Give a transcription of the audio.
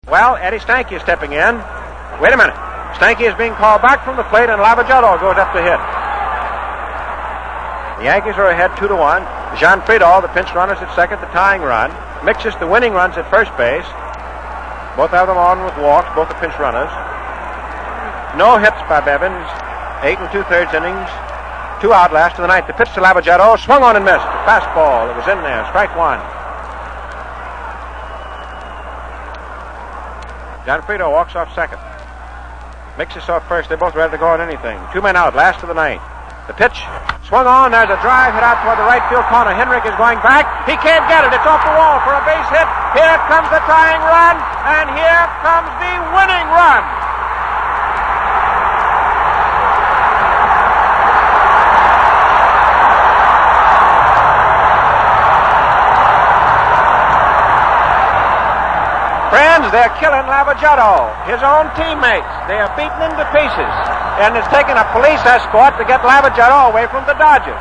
Well, Eddie Stanky is stepping in. Wait a minute. Stanky is being called back from the plate, and Lavagetto goes up to hit. The Yankees are ahead 2-1. Jean Friedel, the pinch runners at second, the tying run. Mixes the winning runs at first base. Both have them on with walks, both the pinch runners. No hits by Bevins. 8 2/3 innings. 2 out last of the ninth. The pitch to Lavagetto, swung on and missed. Fastball, it was in there. Strike one. John Friedel walks off second. Mixes off first. They're both ready to go on anything. 2 men out, last of the ninth. The pitch swung on. There's a drive hit out toward the right field corner. Henrik is going back. He can't get it. It's off the wall for a base hit. Here comes the tying run, and here comes the winning run. Friends, they're killing Lavagetto, his own teammates. They are beaten him to pieces. And it's taken a police escort to get Lavagetto away from the Dodgers.